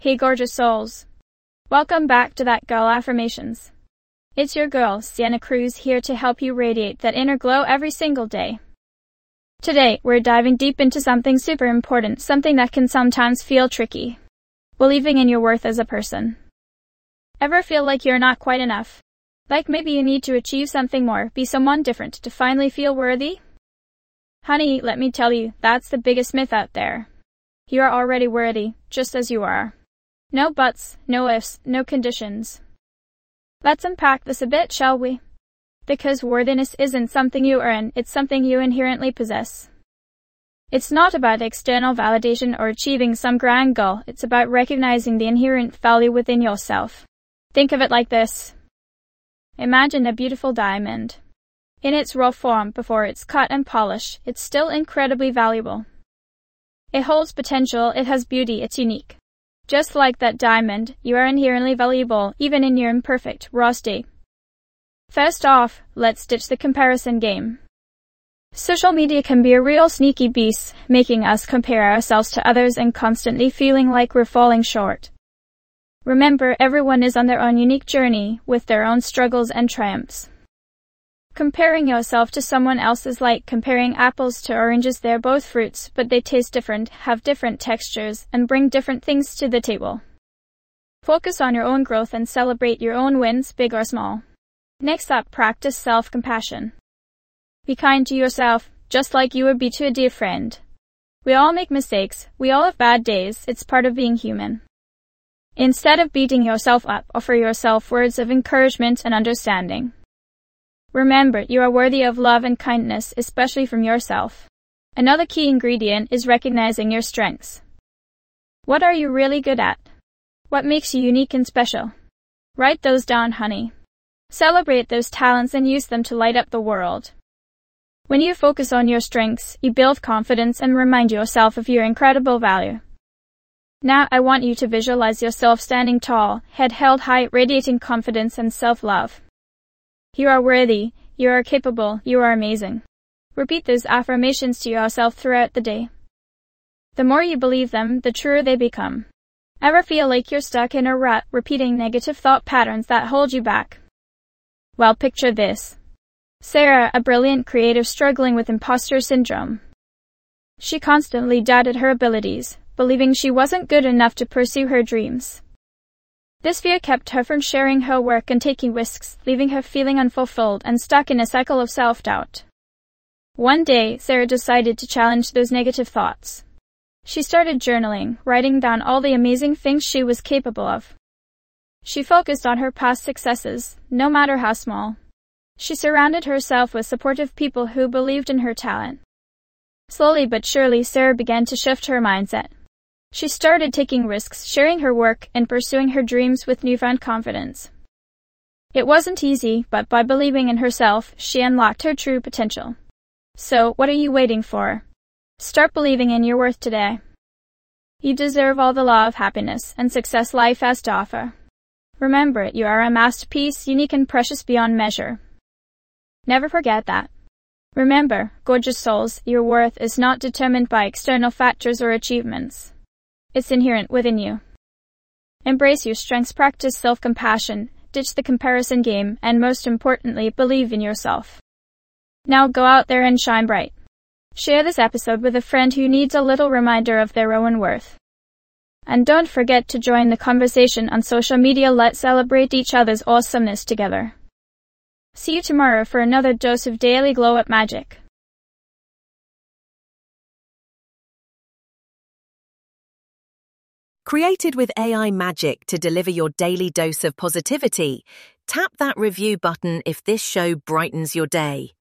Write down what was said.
Hey gorgeous souls. Welcome back to That Girl Affirmations. It's your girl, Sienna Cruz, here to help you radiate that inner glow every single day. Today, we're diving deep into something super important, something that can sometimes feel tricky. Believing in your worth as a person. Ever feel like you're not quite enough? Like maybe you need to achieve something more, be someone different to finally feel worthy? Honey, let me tell you, that's the biggest myth out there. You are already worthy, just as you are. No buts, no ifs, no conditions. Let's unpack this a bit, shall we? Because worthiness isn't something you earn, it's something you inherently possess. It's not about external validation or achieving some grand goal, it's about recognizing the inherent value within yourself. Think of it like this. Imagine a beautiful diamond. In its raw form, before it's cut and polished, it's still incredibly valuable. It holds potential, it has beauty, it's unique. Just like that diamond, you are inherently valuable, even in your imperfect, raw state. First off, let's ditch the comparison game. Social media can be a real sneaky beast, making us compare ourselves to others and constantly feeling like we're falling short. Remember, everyone is on their own unique journey, with their own struggles and triumphs. Comparing yourself to someone else is like comparing apples to oranges. They're both fruits, but they taste different, have different textures, and bring different things to the table. Focus on your own growth and celebrate your own wins, big or small. Next up, practice self-compassion. Be kind to yourself, just like you would be to a dear friend. We all make mistakes, we all have bad days, it's part of being human. Instead of beating yourself up, offer yourself words of encouragement and understanding. Remember, you are worthy of love and kindness, especially from yourself. Another key ingredient is recognizing your strengths. What are you really good at? What makes you unique and special? Write those down, honey. Celebrate those talents and use them to light up the world. When you focus on your strengths, you build confidence and remind yourself of your incredible value. Now I want you to visualize yourself standing tall, head held high, radiating confidence and self-love. You are worthy, you are capable, you are amazing. Repeat those affirmations to yourself throughout the day. The more you believe them, the truer they become. Ever feel like you're stuck in a rut, repeating negative thought patterns that hold you back? Well, picture this. Sarah, a brilliant creative struggling with imposter syndrome. She constantly doubted her abilities, believing she wasn't good enough to pursue her dreams. This fear kept her from sharing her work and taking risks, leaving her feeling unfulfilled and stuck in a cycle of self-doubt. One day, Sarah decided to challenge those negative thoughts. She started journaling, writing down all the amazing things she was capable of. She focused on her past successes, no matter how small. She surrounded herself with supportive people who believed in her talent. Slowly but surely, Sarah began to shift her mindset. She started taking risks, sharing her work, and pursuing her dreams with newfound confidence. It wasn't easy, but by believing in herself, she unlocked her true potential. So, what are you waiting for? Start believing in your worth today. You deserve all the love, happiness, and success life has to offer. Remember, you are a masterpiece, unique and precious beyond measure. Never forget that. Remember, gorgeous souls, your worth is not determined by external factors or achievements. It's inherent within you. Embrace your strengths, practice self-compassion, ditch the comparison game, and most importantly, believe in yourself. Now go out there and shine bright. Share this episode with a friend who needs a little reminder of their own worth. And don't forget to join the conversation on social media. Let's celebrate each other's awesomeness together. See you tomorrow for another dose of daily glow-up magic. Created with AI magic to deliver your daily dose of positivity, tap that review button if this show brightens your day.